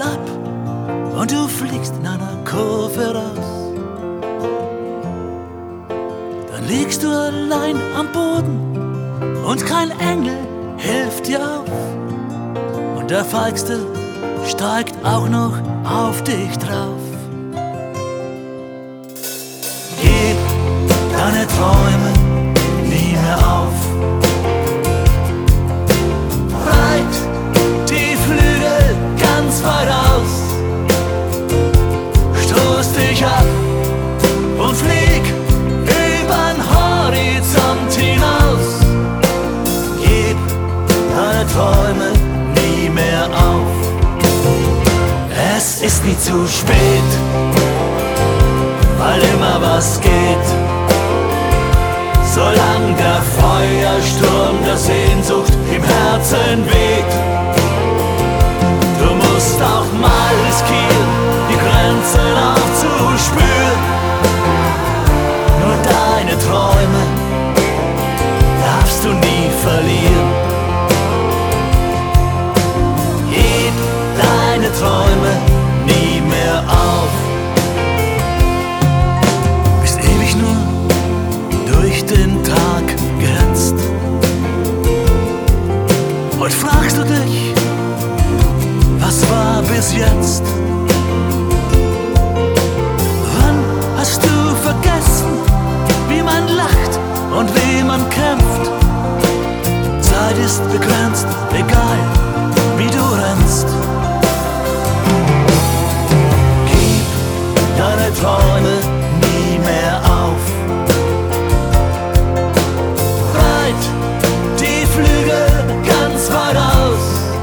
ab und du fliegst in einer Kurve raus. Dann liegst du allein am Boden und kein Engel hilft dir auf. Und der Feigste steigt auch noch auf dich drauf. Gib deine Träume nie mehr auf. Breit die Flügel ganz weit aus. Stoß dich ab und flieg übern Horizont hinaus. Gib deine Träume nie mehr auf. Es ist nie zu spät, weil immer was geht. Solange der Feuersturm der Sehnsucht im Herzen weht. Du musst auch mal riskieren, die Grenzen aufzuspüren. Nur deine Träume darfst du nie verlieren. Gib deine Träume nie mehr auf. Bist ewig nur durch den Tag gehetzt. Heute fragst du dich, was war bis jetzt? Wann hast du vergessen, wie man lacht und wie man kämpft? Zeit ist begrenzt, egal wie du rennst. Gib deine Träume nie mehr auf. Breit die Flügel ganz weit aus.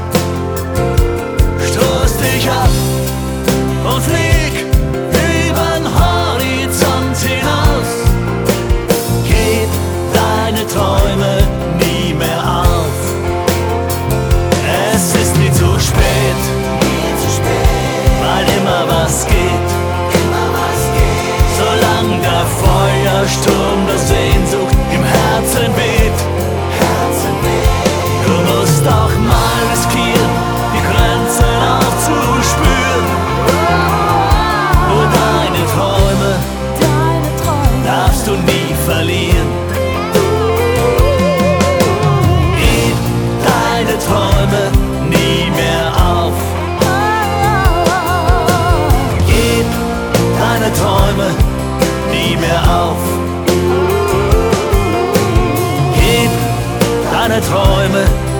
Stoß dich ab und flieg übern Horizont hinaus. Gib deine Träume nie mehr auf. Es ist nie zu spät, weil immer was geht. Solange der Feuersturm der Sehnsucht im Herzen weht. Du musst auch mal riskieren, die Grenzen aufzuspüren. Nur deine Träume darfst du nie verlieren. Gib deine Träume nie mehr auf. Gib deine Träume nie mehr auf. Gib deine Träume